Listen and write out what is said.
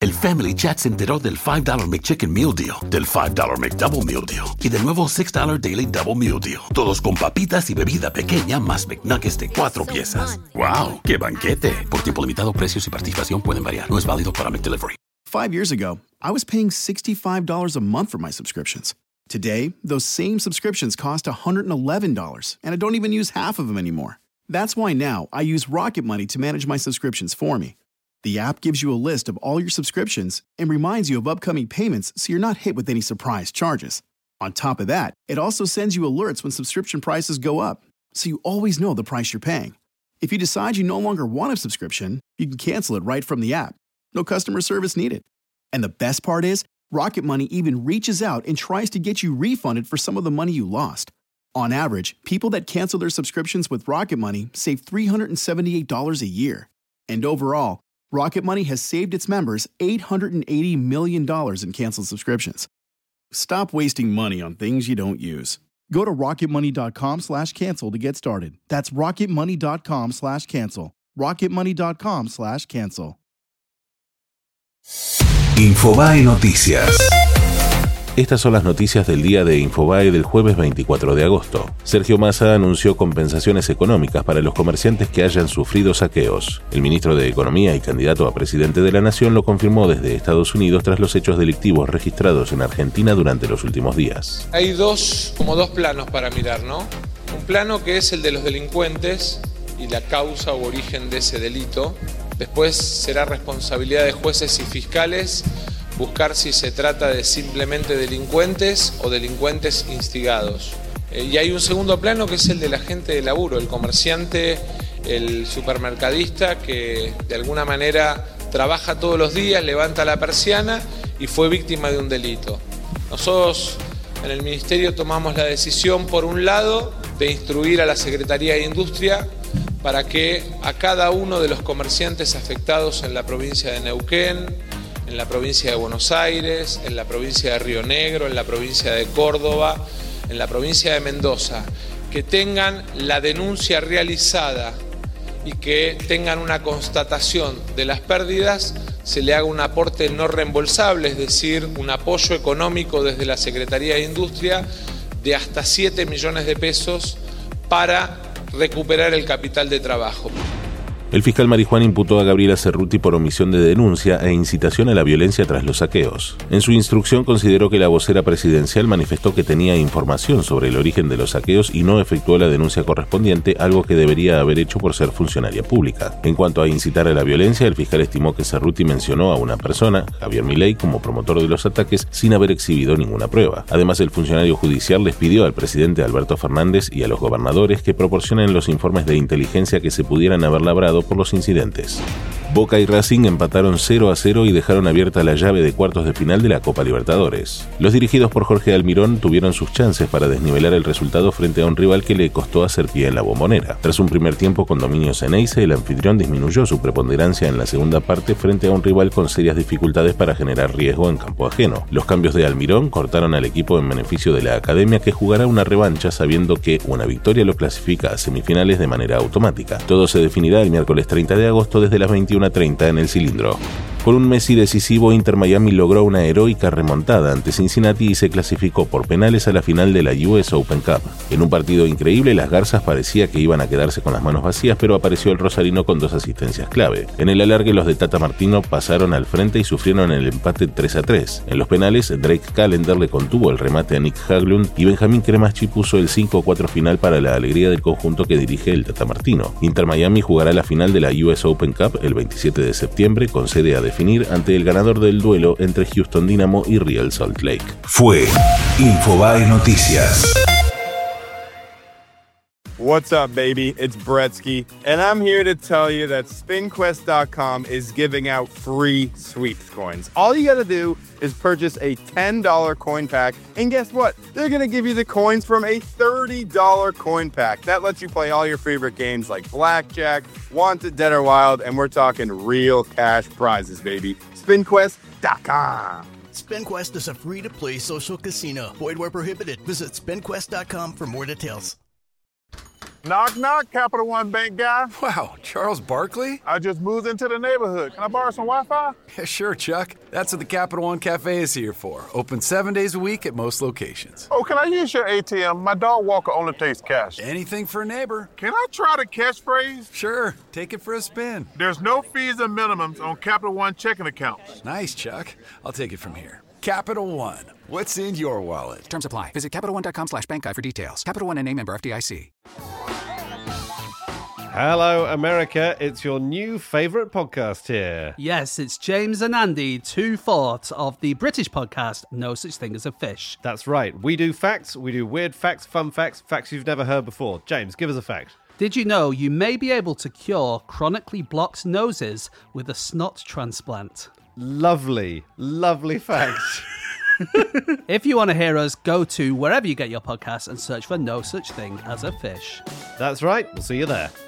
El Family Chat se enteró del $5 McChicken Meal Deal, del $5 McDouble Meal Deal y del nuevo $6 Daily Double Meal Deal. Todos con papitas y bebida pequeña más McNuggets de 4 piezas. ¡Wow! ¡Qué banquete! Por tiempo limitado, precios y participación pueden variar. No es válido para McDelivery. 5 years ago, I was paying $65 a month for my subscriptions. Today, those same subscriptions cost $111, and I don't even use half of them anymore. That's why now I use Rocket Money to manage my subscriptions for me. The app gives you a list of all your subscriptions and reminds you of upcoming payments so you're not hit with any surprise charges. On top of that, it also sends you alerts when subscription prices go up, so you always know the price you're paying. If you decide you no longer want a subscription, you can cancel it right from the app. No customer service needed. And the best part is, Rocket Money even reaches out and tries to get you refunded for some of the money you lost. On average, people that cancel their subscriptions with Rocket Money save $378 a year. And overall, Rocket Money has saved its members $880 million in canceled subscriptions. Stop wasting money on things you don't use. Go to rocketmoney.com/cancel to get started. That's rocketmoney.com/cancel. rocketmoney.com/cancel. Infobae Noticias. Estas son las noticias del día de Infobae del jueves 24 de agosto. Sergio Massa anunció compensaciones económicas para los comerciantes que hayan sufrido saqueos. El ministro de Economía y candidato a presidente de la Nación lo confirmó desde Estados Unidos tras los hechos delictivos registrados en Argentina durante los últimos días. Hay dos planos para mirar, ¿no? Un plano que es el de los delincuentes y la causa o origen de ese delito. Después será responsabilidad de jueces y fiscales buscar si se trata de simplemente delincuentes o delincuentes instigados. Y hay un segundo plano que es el de la gente de laburo, el comerciante, el supermercadista que de alguna manera trabaja todos los días, levanta la persiana y fue víctima de un delito. Nosotros en el Ministerio tomamos la decisión, por un lado, de instruir a la Secretaría de Industria para que a cada uno de los comerciantes afectados en la provincia de Neuquén, en la provincia de Buenos Aires, en la provincia de Río Negro, en la provincia de Córdoba, en la provincia de Mendoza, que tengan la denuncia realizada y que tengan una constatación de las pérdidas, se le haga un aporte no reembolsable, es decir, un apoyo económico desde la Secretaría de Industria de hasta 7 millones de pesos para recuperar el capital de trabajo. El fiscal Marijuán imputó a Gabriela Cerruti por omisión de denuncia e incitación a la violencia tras los saqueos. En su instrucción consideró que la vocera presidencial manifestó que tenía información sobre el origen de los saqueos y no efectuó la denuncia correspondiente, algo que debería haber hecho por ser funcionaria pública. En cuanto a incitar a la violencia, el fiscal estimó que Cerruti mencionó a una persona, Javier Milei, como promotor de los ataques sin haber exhibido ninguna prueba. Además, el funcionario judicial les pidió al presidente Alberto Fernández y a los gobernadores que proporcionen los informes de inteligencia que se pudieran haber labrado por los incidentes. Boca y Racing empataron 0-0 y dejaron abierta la llave de cuartos de final de la Copa Libertadores. Los dirigidos por Jorge Almirón tuvieron sus chances para desnivelar el resultado frente a un rival que le costó hacer pie en la Bombonera. Tras un primer tiempo con dominio Ceneice, el anfitrión disminuyó su preponderancia en la segunda parte frente a un rival con serias dificultades para generar riesgo en campo ajeno. Los cambios de Almirón cortaron al equipo en beneficio de la academia, que jugará una revancha sabiendo que una victoria lo clasifica a semifinales de manera automática. Todo se definirá el miércoles 30 de agosto desde las 21:30 en el Cilindro. Con un Messi decisivo, Inter Miami logró una heroica remontada ante Cincinnati y se clasificó por penales a la final de la US Open Cup. En un partido increíble, las Garzas parecía que iban a quedarse con las manos vacías, pero apareció el rosarino con 2 asistencias clave. En el alargue, los de Tata Martino pasaron al frente y sufrieron el empate 3-3. En los penales, Drake Callender le contuvo el remate a Nick Haglund y Benjamín Cremaschi puso el 5-4 final para la alegría del conjunto que dirige el Tata Martino. Inter Miami jugará la final de la US Open Cup el 27 de septiembre, con sede a definir ante el ganador del duelo entre Houston Dynamo y Real Salt Lake. Fue Infobae Noticias. What's up, baby? It's Bretsky, and I'm here to tell you that SpinQuest.com is giving out free sweeps coins. All you gotta do is purchase a $10 coin pack, and guess what? They're gonna give you the coins from a $30 coin pack. That lets you play all your favorite games like Blackjack, Wanted, Dead or Wild, and we're talking real cash prizes, baby. SpinQuest.com. SpinQuest is a free-to-play social casino. Void where prohibited. Visit SpinQuest.com for more details. Knock, knock, Capital One Bank guy. Wow, Charles Barkley? I just moved into the neighborhood. Can I borrow some Wi-Fi? Yeah, sure, Chuck. That's what the Capital One Cafe is here for. Open 7 days a week at most locations. Oh, can I use your ATM? My dog walker only takes cash. Anything for a neighbor. Can I try the catchphrase? Sure, take it for a spin. There's no fees and minimums on Capital One checking accounts. Nice, Chuck. I'll take it from here. Capital One. What's in your wallet? Terms apply. Visit CapitalOne.com/bankguide for details. Capital One and name member FDIC. Hello, America. It's your new favourite podcast here. Yes, it's James and Andy, 2/4 of the British podcast No Such Thing as a Fish. That's right. We do facts. We do weird facts, fun facts, facts you've never heard before. James, give us a fact. Did you know you may be able to cure chronically blocked noses with a snot transplant? Lovely, lovely facts. If you want to hear us, go to wherever you get your podcasts and search for No Such Thing as a Fish. That's right. We'll see you there.